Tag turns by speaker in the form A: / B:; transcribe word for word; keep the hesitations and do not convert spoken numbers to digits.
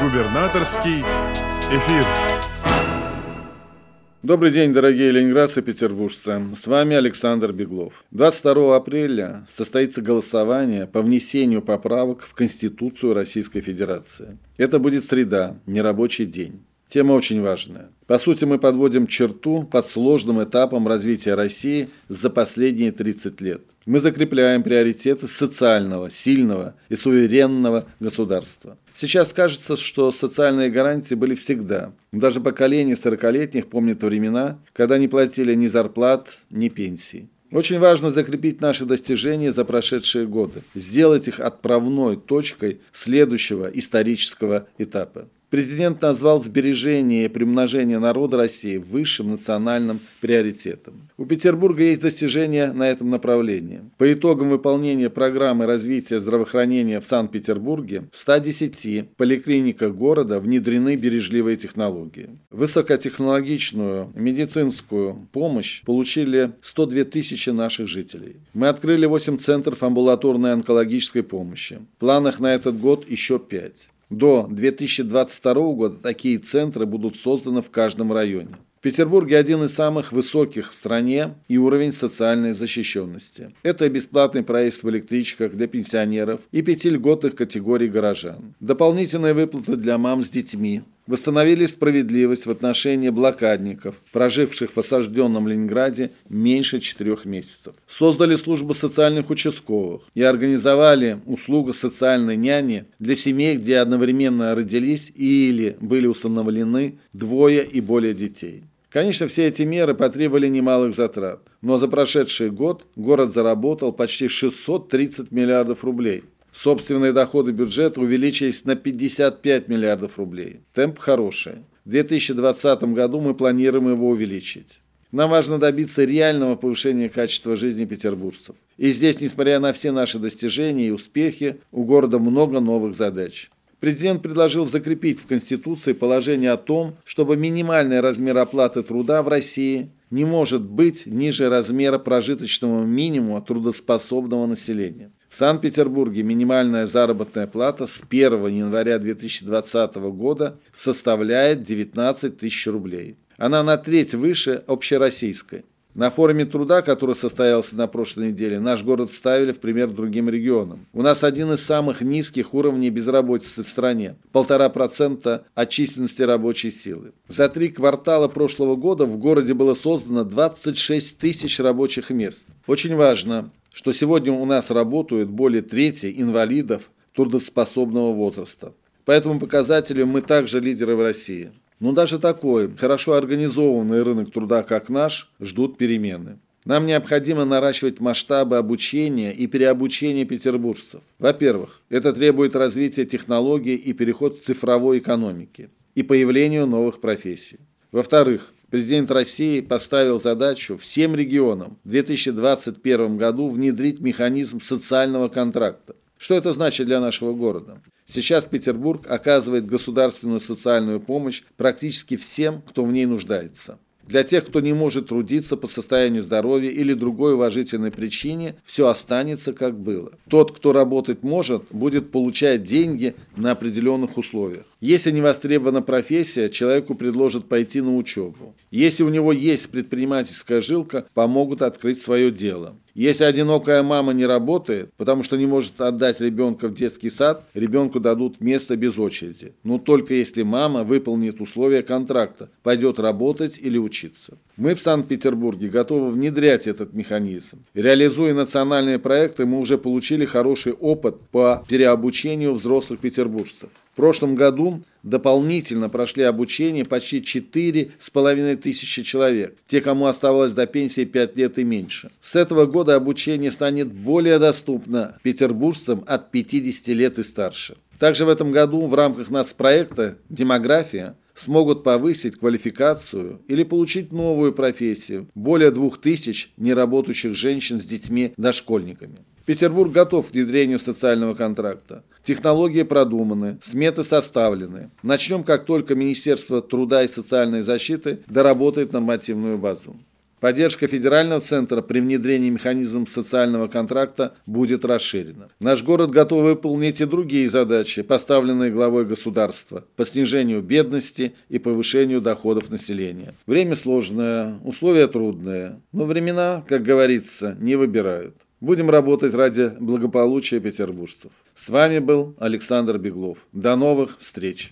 A: Губернаторский эфир.
B: Добрый день, дорогие ленинградцы и петербуржцы. С вами Александр Беглов. двадцать второго апреля состоится голосование по внесению поправок в Конституцию Российской Федерации. Это будет среда, нерабочий день. Тема очень важная. По сути, мы подводим черту под сложным этапом развития России за последние тридцать лет. Мы закрепляем приоритеты социального, сильного и суверенного государства. Сейчас кажется, что социальные гарантии были всегда. Даже поколение сорокалетних помнит времена, когда не платили ни зарплат, ни пенсий. Очень важно закрепить наши достижения за прошедшие годы, сделать их отправной точкой следующего исторического этапа. Президент назвал сбережение и примножение народа России высшим национальным приоритетом. У Петербурга есть достижения на этом направлении. По итогам выполнения программы развития здравоохранения в Санкт-Петербурге в ста десяти поликлиниках города внедрены бережливые технологии. Высокотехнологичную медицинскую помощь получили сто две тысячи наших жителей. Мы открыли восемь центров амбулаторной онкологической помощи. В планах на этот год еще пять. До две тысячи двадцать второго года такие центры будут созданы в каждом районе. В Петербурге один из самых высоких в стране и уровень социальной защищенности. Это бесплатный проезд в электричках для пенсионеров и пяти льготных категорий горожан. Дополнительные выплаты для мам с детьми. Восстановили справедливость в отношении блокадников, проживших в осажденном Ленинграде меньше четырех месяцев. Создали службу социальных участковых и организовали услугу социальной няни для семей, где одновременно родились или были усыновлены двое и более детей. Конечно, все эти меры потребовали немалых затрат, но за прошедший год город заработал почти шестьсот тридцать миллиардов рублей. Собственные доходы бюджета увеличились на пятьдесят пять миллиардов рублей. Темп хороший. В две тысячи двадцатом году мы планируем его увеличить. Нам важно добиться реального повышения качества жизни петербуржцев. И здесь, несмотря на все наши достижения и успехи, у города много новых задач. Президент предложил закрепить в Конституции положение о том, чтобы минимальный размер оплаты труда в России не может быть ниже размера прожиточного минимума трудоспособного населения. В Санкт-Петербурге минимальная заработная плата с первого января две тысячи двадцатого года составляет девятнадцать тысяч рублей. Она на треть выше общероссийской. На форуме труда, который состоялся на прошлой неделе, наш город ставили в пример другим регионам. У нас один из самых низких уровней безработицы в стране – полтора процента от численности рабочей силы. За три квартала прошлого года в городе было создано двадцать шесть тысяч рабочих мест. Очень важно, что сегодня у нас работают более трети инвалидов трудоспособного возраста. По этому показателю мы также лидеры в России. Но даже такой хорошо организованный рынок труда, как наш, ждут перемены. Нам необходимо наращивать масштабы обучения и переобучения петербуржцев. Во-первых, это требует развития технологий и переход к цифровой экономике и появлению новых профессий. Во-вторых, президент России поставил задачу всем регионам в две тысячи двадцать первом году внедрить механизм социального контракта. Что это значит для нашего города? Сейчас Петербург оказывает государственную социальную помощь практически всем, кто в ней нуждается. Для тех, кто не может трудиться по состоянию здоровья или другой уважительной причине, все останется как было. Тот, кто работать может, будет получать деньги на определенных условиях. Если не востребована профессия, человеку предложат пойти на учебу. Если у него есть предпринимательская жилка, помогут открыть свое дело. Если одинокая мама не работает, потому что не может отдать ребенка в детский сад, ребенку дадут место без очереди. Но только если мама выполнит условия контракта, пойдет работать или учиться. Мы в Санкт-Петербурге готовы внедрять этот механизм. Реализуя национальные проекты, мы уже получили хороший опыт по переобучению взрослых петербуржцев. В прошлом году дополнительно прошли обучение почти четыре с половиной тысячи человек, те, кому оставалось до пенсии пять лет и меньше. С этого года обучение станет более доступно петербуржцам от пятидесяти лет и старше. Также в этом году в рамках нацпроекта «Демография» смогут повысить квалификацию или получить новую профессию более двух тысяч неработающих женщин с детьми-дошкольниками. Петербург готов к внедрению социального контракта. Технологии продуманы, сметы составлены. Начнем, как только Министерство труда и социальной защиты доработает нормативную базу. Поддержка федерального центра при внедрении механизма социального контракта будет расширена. Наш город готов выполнить и другие задачи, поставленные главой государства по снижению бедности и повышению доходов населения. Время сложное, условия трудные, но времена, как говорится, не выбирают. Будем работать ради благополучия петербуржцев. С вами был Александр Беглов. До новых встреч!